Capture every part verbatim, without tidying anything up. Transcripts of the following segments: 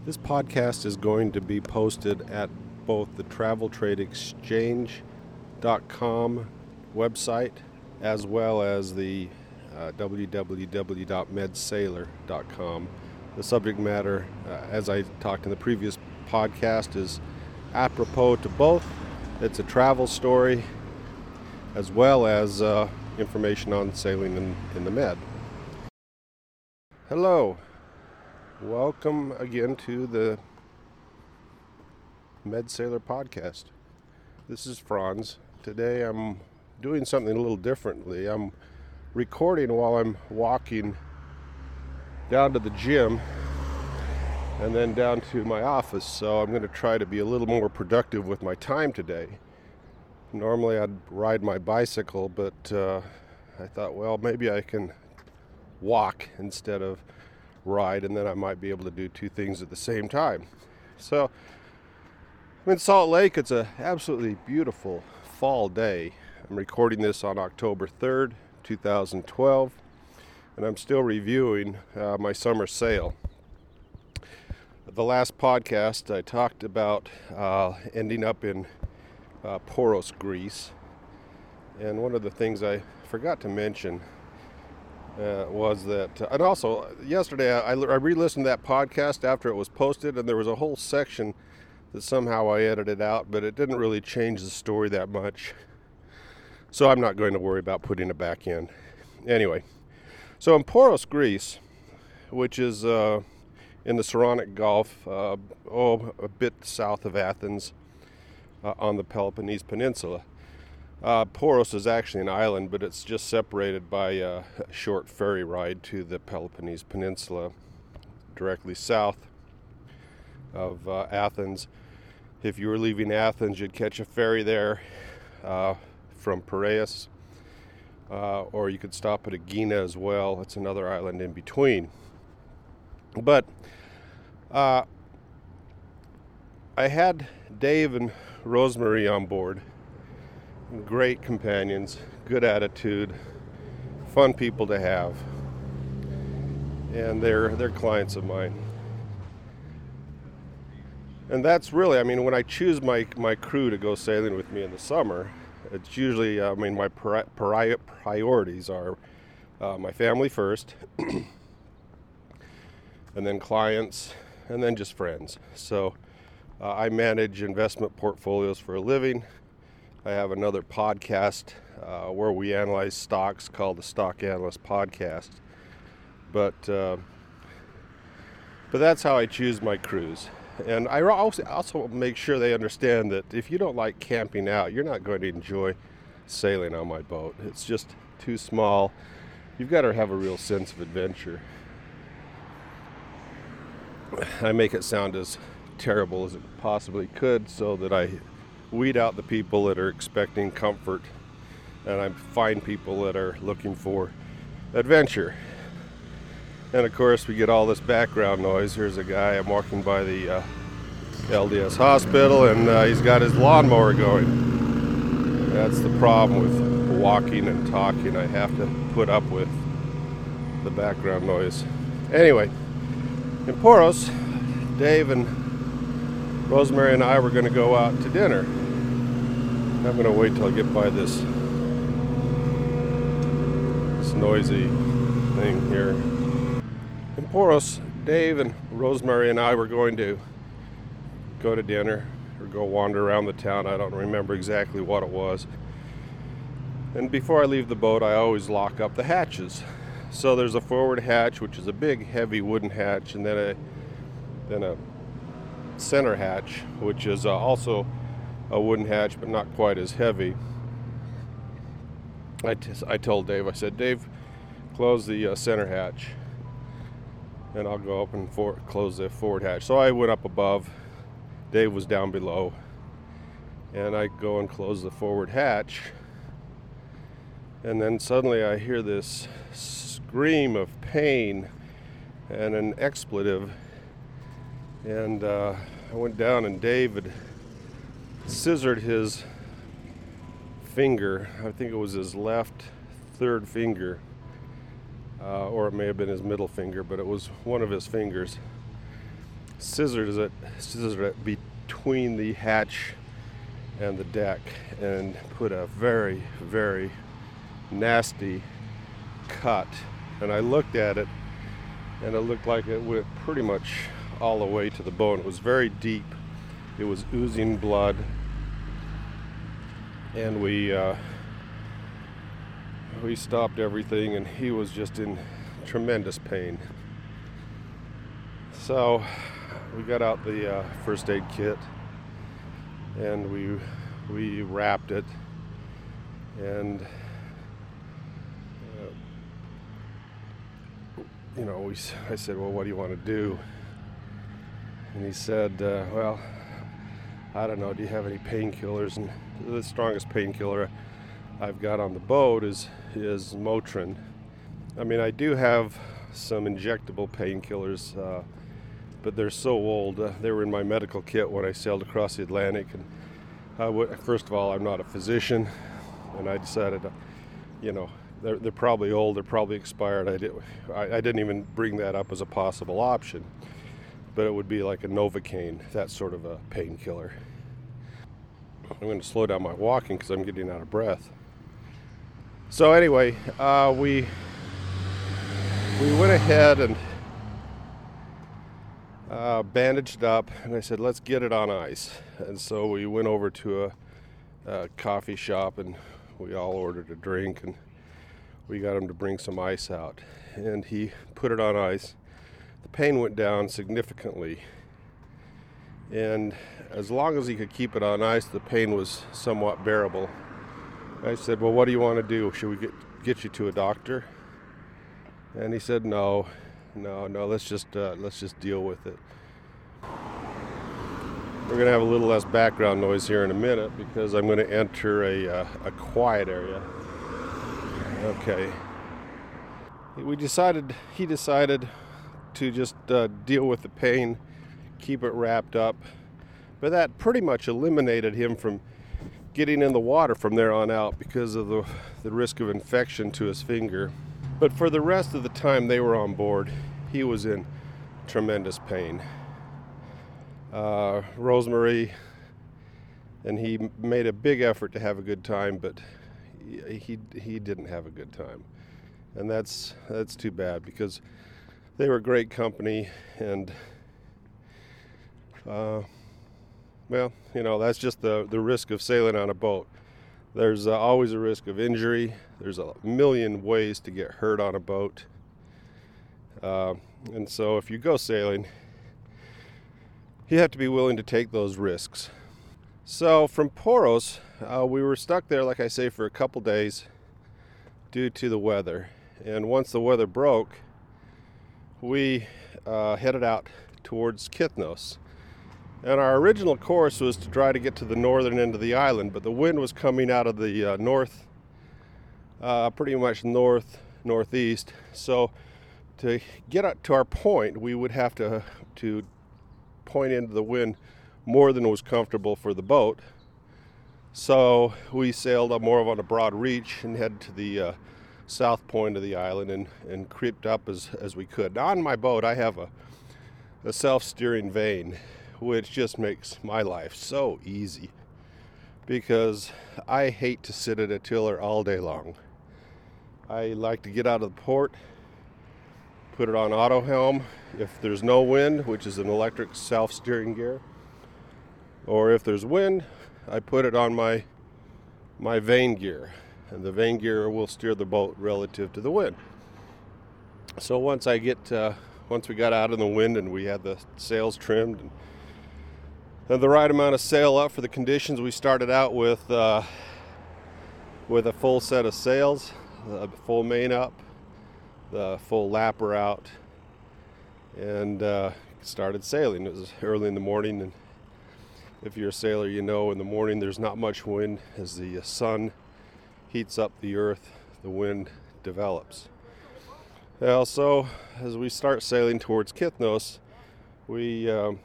This podcast is going to be posted at both the travel trade exchange dot com website as well as the uh, w w w dot med sailor dot com. The subject matter, uh, as I talked in the previous podcast, is apropos to both. It's a travel story as well as uh, information on sailing in, in the Med. Hello. Welcome again to the Med Sailor podcast. This is Franz. Today I'm doing something a little differently. I'm recording while I'm walking down to the gym and then down to my office, so I'm going to try to be a little more productive with my time today. Normally I'd ride my bicycle, but uh, I thought, well, maybe I can walk instead of ride, and then I might be able to do two things at the same time. So I'm in Salt Lake. It's an absolutely beautiful fall day. I'm recording this on October third, two thousand twelve, and I'm still reviewing uh, my summer sail. The last podcast I talked about uh, ending up in uh, Poros, Greece, and one of the things I forgot to mention Uh, was that, uh, and also yesterday I, I re-listened to that podcast after it was posted, and there was a whole section that somehow I edited out, but it didn't really change the story that much, so I'm not going to worry about putting it back in. Anyway, so in Poros, Greece, which is uh, in the Saronic Gulf, uh, oh, a bit south of Athens, uh, on the Peloponnese Peninsula. Uh, Poros is actually an island, but it's just separated by uh, a short ferry ride to the Peloponnese Peninsula, directly south of uh, Athens. If you were leaving Athens, you'd catch a ferry there uh, from Piraeus, uh, or you could stop at Aegina as well. It's another island in between. But uh, I had Dave and Rosemary on board. Great companions, good attitude, fun people to have, and they're they're clients of mine. And that's really, I mean, when I choose my my crew to go sailing with me in the summer, it's usually, I mean, my pri- pri- priorities are uh, my family first, and then clients, and then just friends. So uh, I manage investment portfolios for a living. I have another podcast uh, where we analyze stocks called the Stock Analyst Podcast. But uh, but that's how I choose my crews. And I also, also make sure they understand that if you don't like camping out, you're not going to enjoy sailing on my boat. It's just too small. You've got to have a real sense of adventure. I make it sound as terrible as it possibly could so that I weed out the people that are expecting comfort, and I find people that are looking for adventure. And of course we get all this background noise. Here's a guy, I'm walking by the uh, L D S hospital, and uh, he's got his lawnmower going. That's the problem with walking and talking. I have to put up with the background noise. Anyway, in Poros, Dave and Rosemary and I were going to go out to dinner. I'm going to wait till I get by this, this noisy thing here. In Poros, Dave and Rosemary and I were going to go to dinner or go wander around the town. I don't remember exactly what it was. And before I leave the boat, I always lock up the hatches. So there's a forward hatch, which is a big, heavy wooden hatch, and then a then a center hatch, which is uh, also a wooden hatch, but not quite as heavy. I, t- I told Dave, I said, Dave, close the uh, center hatch, and I'll go up and for- close the forward hatch. So I went up above, Dave was down below, and I go and close the forward hatch, and then suddenly I hear this scream of pain and an expletive. And uh, I went down, and David scissored his finger. I think it was his left third finger, uh, or it may have been his middle finger, but it was one of his fingers. scissored it, scissored it between the hatch and the deck and put a very, very nasty cut. And I looked at it, and it looked like it went pretty much all the way to the bone. It was very deep. It was oozing blood. And we uh, we stopped everything, and he was just in tremendous pain. So we got out the uh, first aid kit, and we we wrapped it, and uh, you know, we I said, well, what do you want to do? And he said, uh, well, I don't know, do you have any painkillers? And the strongest painkiller I've got on the boat is is Motrin. I mean, I do have some injectable painkillers, uh, but they're so old. Uh, they were in my medical kit when I sailed across the Atlantic. And I w- first of all, I'm not a physician, and I decided, uh, you know, they're, they're probably old, they're probably expired. I, did, I, I didn't even bring that up as a possible option, but it would be like a Novocaine, that sort of a painkiller. I'm going to slow down my walking because I'm getting out of breath. So anyway, uh, we we went ahead and uh, bandaged up, and I said, let's get it on ice. And so we went over to a, a coffee shop, and we all ordered a drink, and we got him to bring some ice out. And he put it on ice. The pain went down significantly. And as long as he could keep it on ice, the pain was somewhat bearable. I said, well, what do you want to do? Should we get, get you to a doctor? And he said, no, no, no, let's just, uh, let's just deal with it. We're going to have a little less background noise here in a minute because I'm going to enter a, uh, a quiet area. Okay. We decided, he decided to just uh, deal with the pain, keep it wrapped up, but that pretty much eliminated him from getting in the water from there on out because of the, the risk of infection to his finger. But for the rest of the time they were on board, he was in tremendous pain. Uh, Rosemary and he made a big effort to have a good time, but he, he he didn't have a good time, and that's that's too bad because they were great company, and uh, well, you know, that's just the the risk of sailing on a boat. There's uh, always a risk of injury. There's a million ways to get hurt on a boat, uh, and so if you go sailing, you have to be willing to take those risks. So from Poros, uh, we were stuck there, like I say, for a couple days due to the weather. And once the weather broke, we uh, headed out towards Kythnos. And our original course was to try to get to the northern end of the island, but the wind was coming out of the uh, north, uh, pretty much north, northeast. So to get up to our point, we would have to, to point into the wind more than was comfortable for the boat. So we sailed up more of on a broad reach and headed to the uh, south point of the island and, and creeped up as, as we could. Now on my boat I have a, a self-steering vane, which just makes my life so easy because I hate to sit at a tiller all day long. I like to get out of the port, put it on auto helm if there's no wind, which is an electric self-steering gear. Or if there's wind, I put it on my my vane gear, and the vane gear will steer the boat relative to the wind. So once I get, uh, once we got out in the wind and we had the sails trimmed and, and the right amount of sail up for the conditions, we started out with uh, with a full set of sails, the full main up, the full lapper out, and uh, started sailing. It was early in the morning, and if you're a sailor, you know in the morning there's not much wind. As the sun heats up the earth, the wind develops. Well, so as we start sailing towards Kythnos, we um,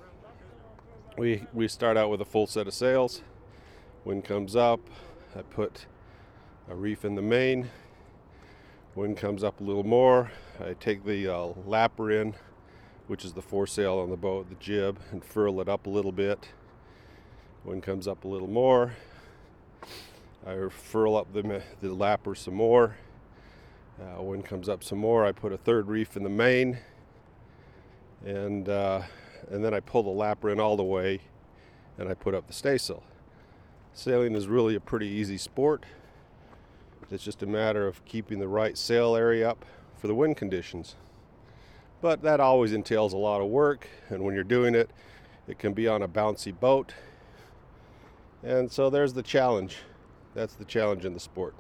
we we start out with a full set of sails. Wind comes up, I put a reef in the main. Wind comes up a little more, I take the uh, lapper in, which is the foresail on the boat, the jib, and furl it up a little bit. Wind comes up a little more, I furl up the, the lapper some more. Uh, wind comes up some more, I put a third reef in the main, and uh, and then I pull the lapper in all the way, and I put up the staysail. Sailing is really a pretty easy sport. It's just a matter of keeping the right sail area up for the wind conditions. But that always entails a lot of work, and when you're doing it, it can be on a bouncy boat. And so there's the challenge. That's the challenge in the sport.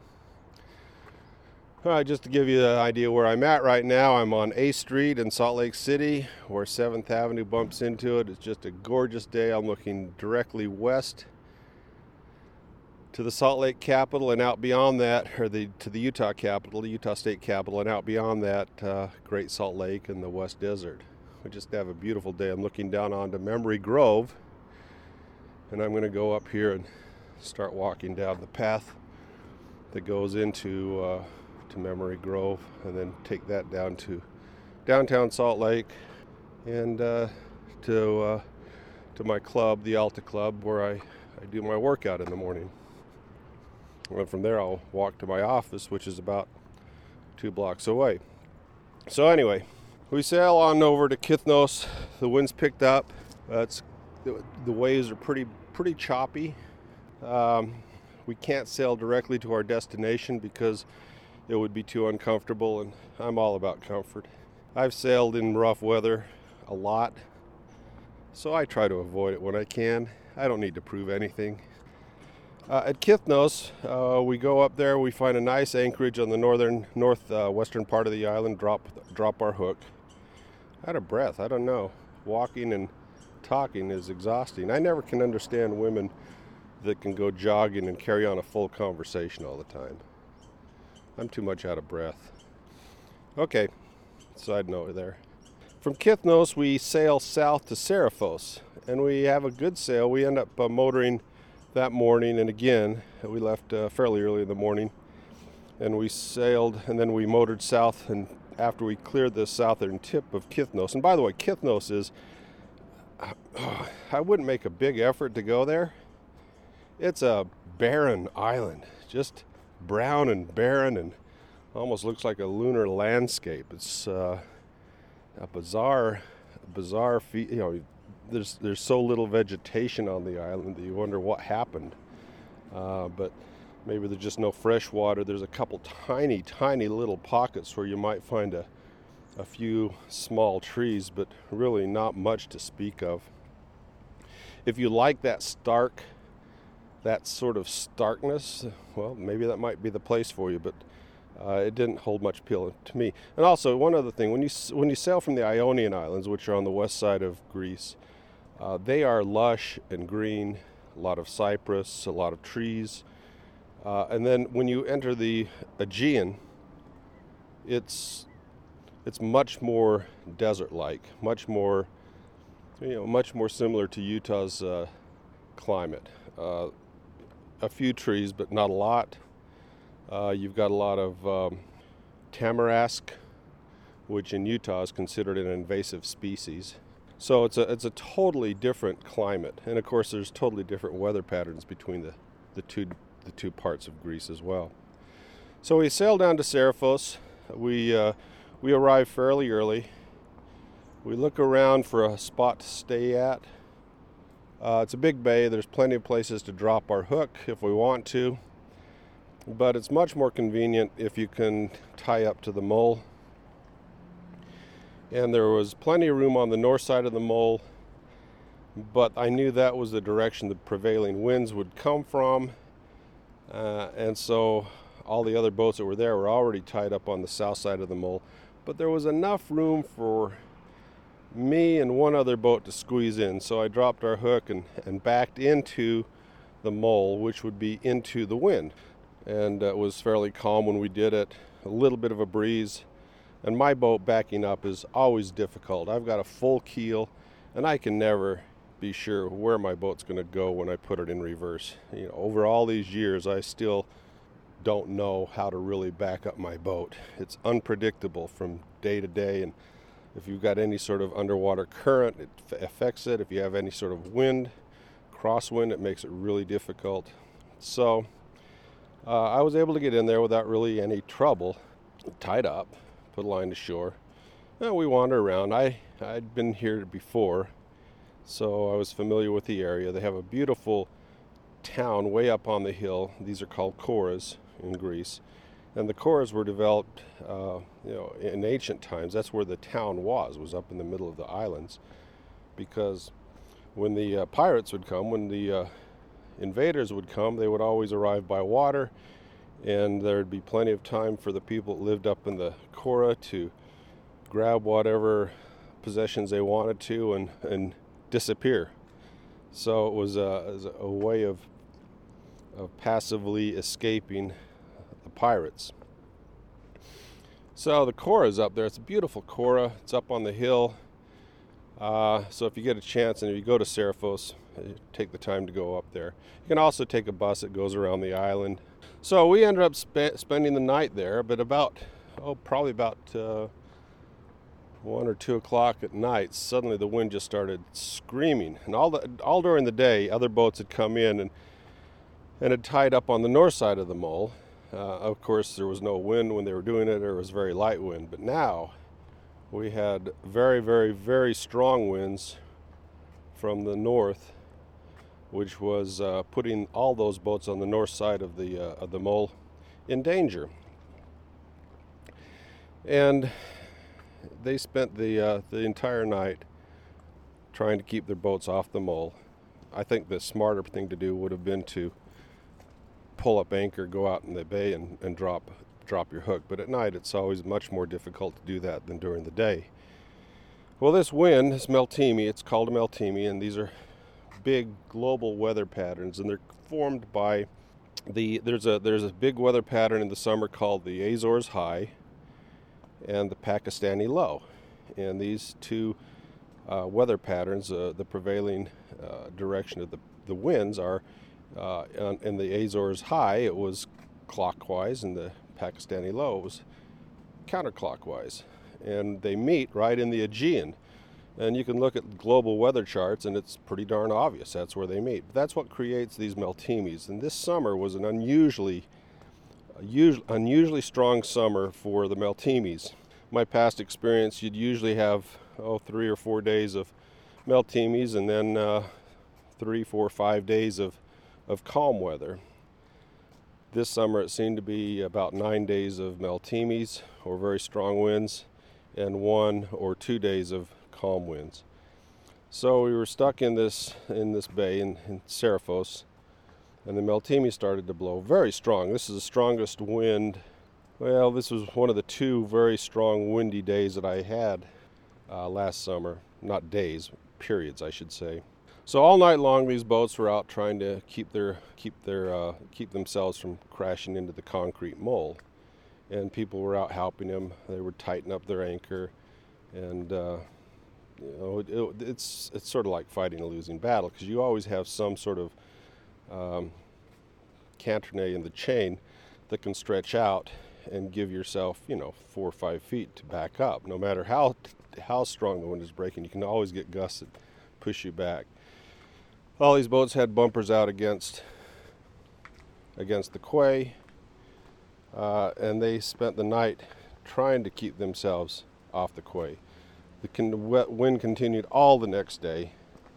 All right, just to give you an idea where I'm at right now, I'm on A Street in Salt Lake City, where seventh Avenue bumps into it. It's just a gorgeous day. I'm looking directly west to the Salt Lake Capitol, and out beyond that, or the to the Utah Capitol, the Utah State Capitol, and out beyond that, uh, Great Salt Lake and the West Desert. We just have a beautiful day. I'm looking down onto Memory Grove, and I'm going to go up here and start walking down the path that goes into uh, to Memory Grove, and then take that down to downtown Salt Lake, and uh, to uh, to my club, the Alta Club, where I, I do my workout in the morning. And from there, I'll walk to my office, which is about two blocks away. So anyway, we sail on over to Kithnos. The wind's picked up. Uh, it's the, the waves are pretty pretty choppy. Um, we can't sail directly to our destination because it would be too uncomfortable, and I'm all about comfort. I've sailed in rough weather a lot, so I try to avoid it when I can. I don't need to prove anything. Uh, at Kithnos, uh, we go up there, we find a nice anchorage on the northern, north uh, western part of the island, drop drop our hook. Out of breath, I don't know. Walking and talking is exhausting. I never can understand women that can go jogging and carry on a full conversation all the time. I'm too much out of breath. Okay, side note there. From Kithnos, we sail south to Seriphos, and we have a good sail. We end up uh, motoring that morning, and again, we left uh, fairly early in the morning, and we sailed, and then we motored south, and after we cleared the southern tip of Kithnos, and by the way, Kithnos is, uh, I wouldn't make a big effort to go there. It's a barren island, just brown and barren, and almost looks like a lunar landscape. It's uh, a bizarre, bizarre, fe- you know, There's there's so little vegetation on the island that you wonder what happened. Uh, but maybe there's just no fresh water. There's a couple tiny, tiny little pockets where you might find a, a few small trees, but really not much to speak of. If you like that stark, that sort of starkness, well, maybe that might be the place for you, but uh, it didn't hold much appeal to me. And also, one other thing, when you when you sail from the Ionian Islands, which are on the west side of Greece, Uh, they are lush and green, a lot of cypress, a lot of trees. Uh, and then when you enter the Aegean, it's it's much more desert-like, much more, you know, much more similar to Utah's uh, climate. Uh, a few trees, but not a lot. Uh, you've got a lot of um, tamarask, which in Utah is considered an invasive species. So it's a it's a totally different climate, and of course there's totally different weather patterns between the, the two the two parts of Greece as well. So we sail down to Seriphos. We uh, we arrive fairly early. We look around for a spot to stay at. Uh, it's a big bay. There's plenty of places to drop our hook if we want to, but it's much more convenient if you can tie up to the mole. And there was plenty of room on the north side of the mole, but I knew that was the direction the prevailing winds would come from, uh, and so all the other boats that were there were already tied up on the south side of the mole, but there was enough room for me and one other boat to squeeze in, so I dropped our hook and, and backed into the mole, which would be into the wind, and it was fairly calm when we did it, a little bit of a breeze. And my boat backing up is always difficult. I've got a full keel, and I can never be sure where my boat's going to go when I put it in reverse. You know, over all these years, I still don't know how to really back up my boat. It's unpredictable from day to day, and If you've got any sort of underwater current, it f- affects it. If you have any sort of wind, crosswind, it makes it really difficult. So uh, I was able to get in there without really any trouble. Tied up, put a line to shore, and we wander around. I, I'd been here before, so I was familiar with the area. They have a beautiful town way up on the hill. These are called Koras in Greece. And the Koras were developed uh, you know, in ancient times. That's where the town was, was up in the middle of the islands. Because when the uh, pirates would come, when the uh, invaders would come, they would always arrive by water, and there'd be plenty of time for the people that lived up in the Kora to grab whatever possessions they wanted to and, and disappear. So it was a, it was a way of, of passively escaping the pirates. So the Kora is up there. It's a beautiful Kora. It's up on the hill. Uh, so if you get a chance and if you go to Seriphos, take the time to go up there. You can also take a bus that goes around the island. So we ended up spe- spending the night there, but about, oh, probably about uh, one or two o'clock at night, suddenly the wind just started screaming. And all the, all during the day, other boats had come in and, and had tied up on the north side of the mole. Uh, of course, there was no wind when they were doing it, or it was very light wind. But now we had very, very, very strong winds from the north, which was uh, putting all those boats on the north side of the uh, of the mole in danger. And they spent the uh, the entire night trying to keep their boats off the mole. I think the smarter thing to do would have been to pull up anchor, go out in the bay, and, and drop drop your hook. But at night, it's always much more difficult to do that than during the day. Well, this wind, this Meltemi, it's called a Meltemi, and these are big global weather patterns, and they're formed by the there's a there's a big weather pattern in the summer called the Azores High and the Pakistani Low, and these two uh, weather patterns, uh, the prevailing uh, direction of the the winds are uh, on, in the Azores High it was clockwise, and the Pakistani Low was counterclockwise, and they meet right in the Aegean. And you can look at global weather charts, and it's pretty darn obvious that's where they meet. But that's what creates these Meltemis. And this summer was an unusually, usually, unusually strong summer for the Meltemis. My past experience, you'd usually have oh three or four days of Meltemis, and then uh, three, four, five days of of calm weather. This summer, it seemed to be about nine days of Meltemis or very strong winds, and one or two days of calm winds. So we were stuck in this in this bay in, in Seriphos, and the Meltemi started to blow very strong. This is the strongest wind. Well, this was one of the two very strong windy days that I had uh, last summer. Not days, periods, I should say. So all night long, these boats were out trying to keep their keep their uh, keep themselves from crashing into the concrete mole, and people were out helping them. They would tighten up their anchor, and uh, You know, it, it, it's it's sort of like fighting a losing battle, because you always have some sort of um, cantonnet in the chain that can stretch out and give yourself, you know, four or five feet to back up. No matter how how strong the wind is breaking, you can always get gusts that push you back. All these boats had bumpers out against against the quay, uh, and they spent the night trying to keep themselves off the quay. The wind continued all the next day,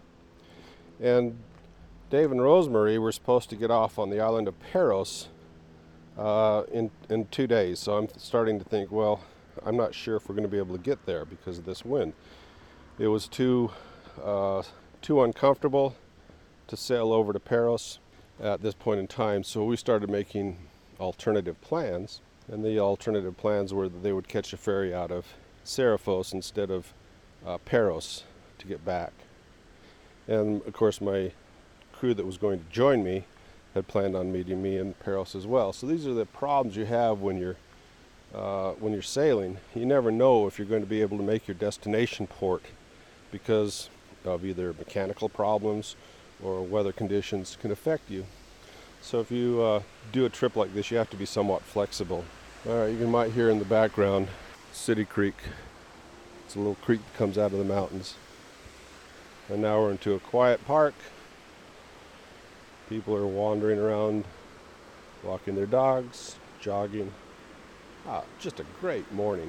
and Dave and Rosemary were supposed to get off on the island of Paros uh, in in two days. So I'm starting to think, well, I'm not sure if we're going to be able to get there because of this wind. It was too uh, too uncomfortable to sail over to Paros at this point in time. So we started making alternative plans, and the alternative plans were that they would catch a ferry out of Seriphos instead of uh, Paros to get back. And of course my crew that was going to join me had planned on meeting me in Paros as well. So these are the problems you have when you're uh, when you're sailing. You never know if you're going to be able to make your destination port because of either mechanical problems or weather conditions can affect you. So if you uh, do a trip like this, you have to be somewhat flexible. All right, you might hear in the background City Creek. It's It's a little creek that comes out of the mountains. And now we're into a quiet park. People are wandering around, walking their dogs, jogging. Ah, just a great morning.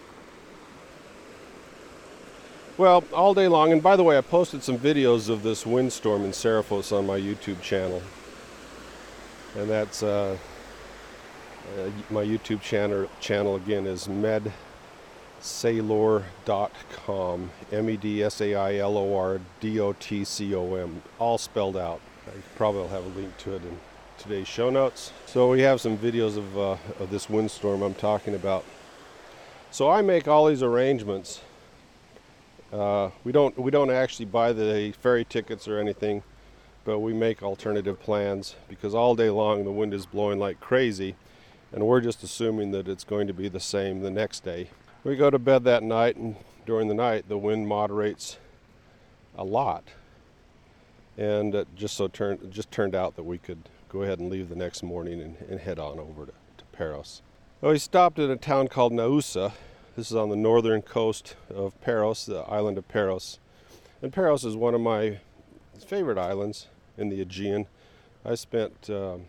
Well, all day long, and by the way, I posted some videos of this windstorm in Serifos on my YouTube channel. And that's uh, uh, my YouTube channel, channel again is medsailor dot com, M E D S A I L O R D O T C O M, all spelled out. I probably will have a link to it in today's show notes. So we have some videos of, uh, of this windstorm I'm talking about. So I make all these arrangements. Uh, we don't we don't actually buy the ferry tickets or anything, but we make alternative plans because all day long the wind is blowing like crazy, and we're just assuming that it's going to be the same the next day. We go to bed that night, and during the night the wind moderates a lot, and it just so turned it just turned out that we could go ahead and leave the next morning and, and head on over to, to Paros. Well, we stopped at a town called Naoussa. This is on the northern coast of Paros, the island of Paros. And Paros is one of my favorite islands in the Aegean. I spent, um,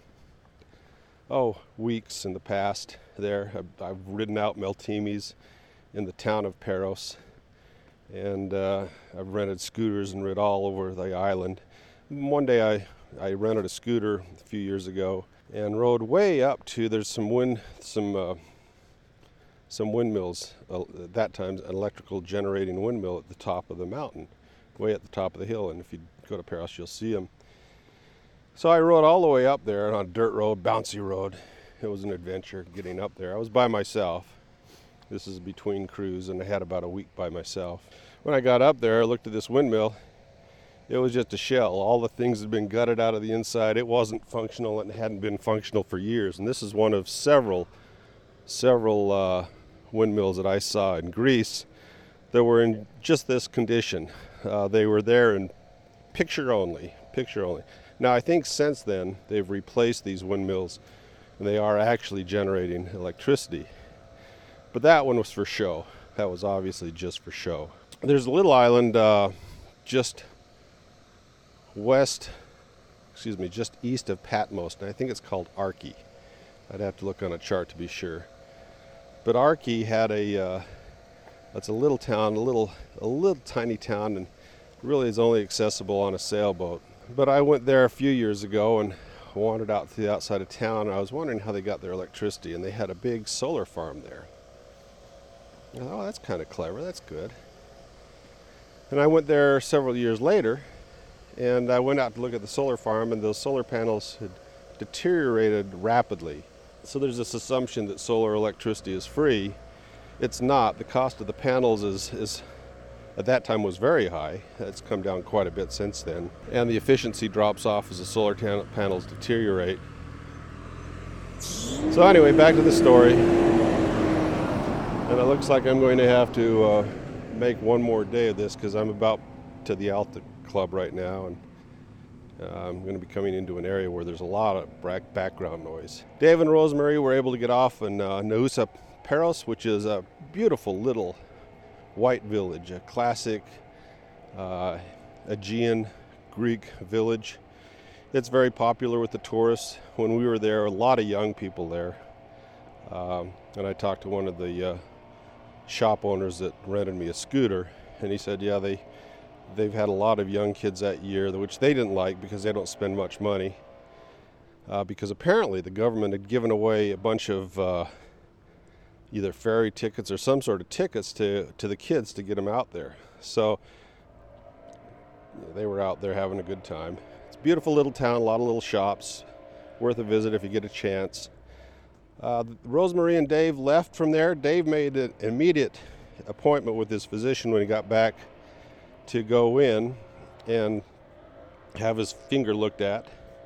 oh, weeks in the past there. I've, I've ridden out Meltimes in the town of Paros. And uh, I've rented scooters and rid all over the island. One day I, I rented a scooter a few years ago and rode way up to, there's some wind, some uh, some windmills, uh, at that time an electrical generating windmill at the top of the mountain, way at the top of the hill, and if you go to Paros you'll see them. So I rode all the way up there on a dirt road, bouncy road. It was an adventure getting up there. I was by myself. This is between crews, and I had about a week by myself. When I got up there, I looked at this windmill. It was just a shell. All the things had been gutted out of the inside. It wasn't functional, and it hadn't been functional for years. And this is one of several, several uh, windmills that I saw in Greece that were in just this condition. Uh, they were there in picture only, picture only. Now I think since then they've replaced these windmills and they are actually generating electricity. But that one was for show. That was obviously just for show. There's a little island uh, just west, excuse me, just east of Patmos, and I think it's called Archi. I'd have to look on a chart to be sure. But Archi had a, uh, it's a little town, a little, a little tiny town, and really is only accessible on a sailboat. But I went there a few years ago and wandered out to the outside of town, and I was wondering how they got their electricity, and they had a big solar farm there. I thought, oh, that's kind of clever, that's good. And I went there several years later, and I went out to look at the solar farm, and those solar panels had deteriorated rapidly. So there's this assumption that solar electricity is free. It's not. The cost of the panels is, is at that time was very high. It's come down quite a bit since then. And the efficiency drops off as the solar tan- panels deteriorate. So anyway, back to the story. And it looks like I'm going to have to uh, make one more day of this because I'm about to the Alta Club right now, and Uh, I'm going to be coming into an area where there's a lot of background noise. Dave and Rosemary were able to get off in uh, Naoussa Paros, which is a beautiful little white village, a classic uh, Aegean Greek village. It's very popular with the tourists. When we were there, a lot of young people there. Um, and I talked to one of the uh, shop owners that rented me a scooter, and he said, yeah, they They've had a lot of young kids that year, which they didn't like because they don't spend much money. Uh, because apparently the government had given away a bunch of uh, either ferry tickets or some sort of tickets to, to the kids to get them out there. So you know, they were out there having a good time. It's a beautiful little town, a lot of little shops, worth a visit if you get a chance. Uh, Rosemary and Dave left from there. Dave made an immediate appointment with his physician when he got back to go in and have his finger looked at.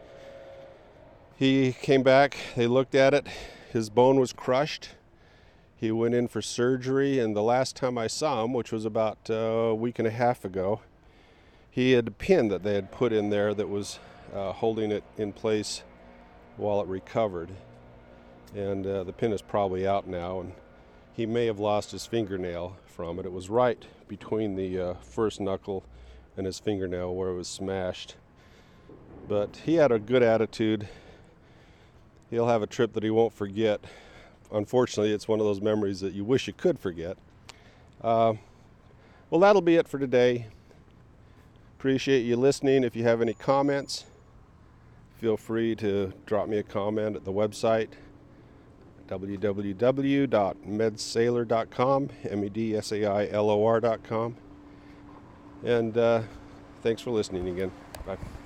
He came back, they looked at it, his bone was crushed. He went in for surgery, and the last time I saw him, which was about uh, a week and a half ago, he had a pin that they had put in there that was uh, holding it in place while it recovered. And uh, the pin is probably out now, and he may have lost his fingernail from it. It was right between the uh, first knuckle and his fingernail where it was smashed. But he had a good attitude. He'll have a trip that he won't forget. Unfortunately, it's one of those memories that you wish you could forget. Uh, well, that'll be it for today. Appreciate you listening. If you have any comments, feel free to drop me a comment at the website, w w w dot medsailor dot com, M E D S A I L O R dot com. And uh, thanks for listening again. Bye.